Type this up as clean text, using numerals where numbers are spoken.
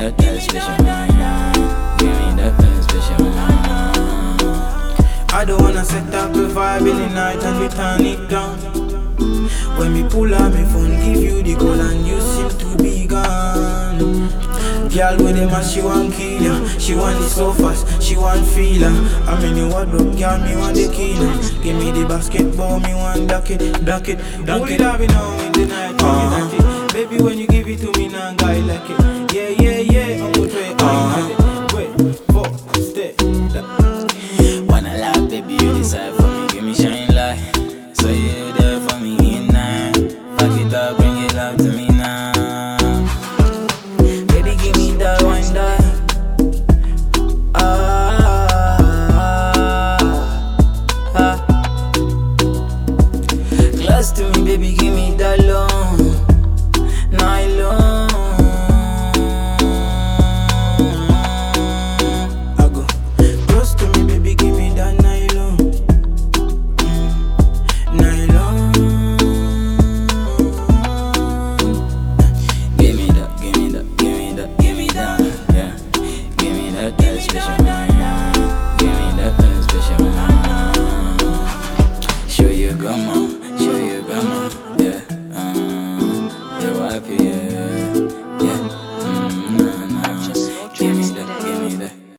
that special. Give me that special. I don't wanna set up a vibe in the night and we turn it down. When me pull out my phone, give you the call and you seem to be gone. Girl with them and she want kill ya. She want it so fast, she want feel ya. I'm in the wardrobe, girl, me want the key now. Give me the basketball, me want duck it. Would it have been on in the night, duck it. Baby, when you give it to me now, guy like it. Yeah, I'm gonna try it. Wait, 4 step. Wanna laugh, baby, you decide for me, give me shine light. So you there for me in night. Fuck it up, bring it love to me now. Baby, give me that one that. Close to me, baby, give me that long nylon. I go close to me, baby, give me that nylon. Nylon. Give me that, yeah. Give me that special.